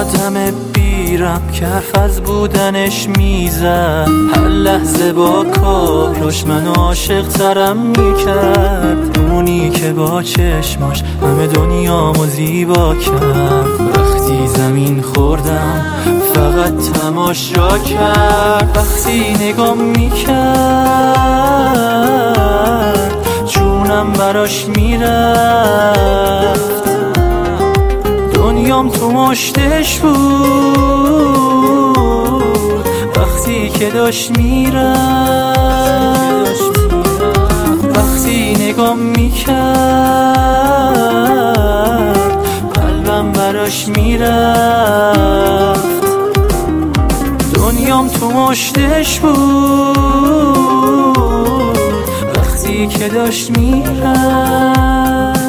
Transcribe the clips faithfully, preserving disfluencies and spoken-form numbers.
آدم بیرم که حرف از بودنش میزد، هر لحظه با کاراش منو عاشق ترم میکرد. اونی که با چشماش همه دنیامو زیبا کرد. وقتی زمین خوردم فقط تماشا کرد. وقتی نگام میکرد جونم براش میرفت. دنیام تو مشتش بود وقتی که داشت میرفت. وقتی نگام میکرد قلبم براش میرفت. دنیام تو مشتش بود وقتی که داشت میرفت.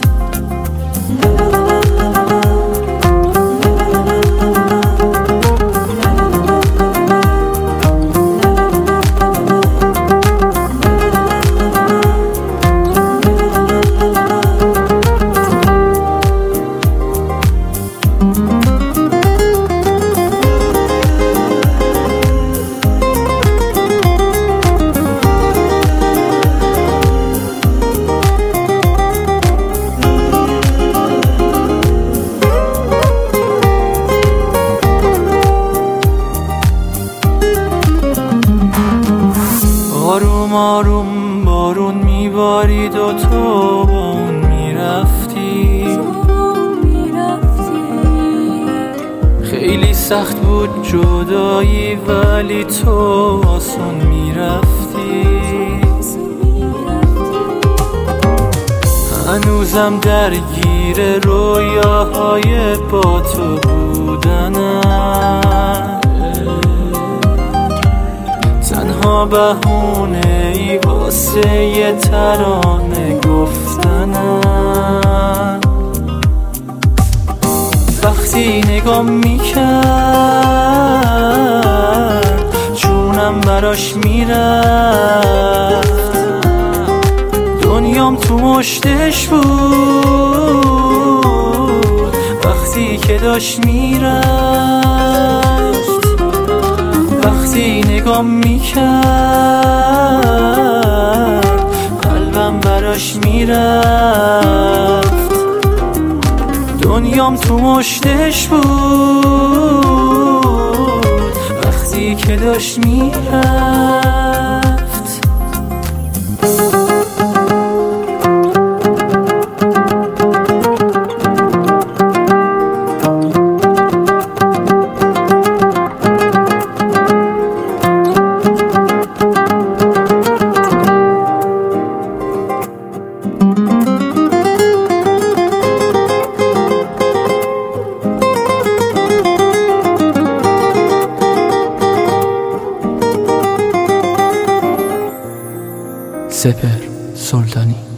آروم آروم بارون میبارید و تو با اون میرفتی. خیلی سخت بود جدایی ولی تو آسون میرفتی. هنوزم درگیر رویاهای با تو بودنم. تنها بهونه ای واسه یه ترانه گفتنم. وقتی نگام میکرد جونم براش میرفت. دنیام تو مشتش بود وقتی که داشت میرفت. وقتی نگام میکرد قلبم براش میرفت. دنیام تو مشتش بود وقتی که داشت میرفت. سپهر سلطانی.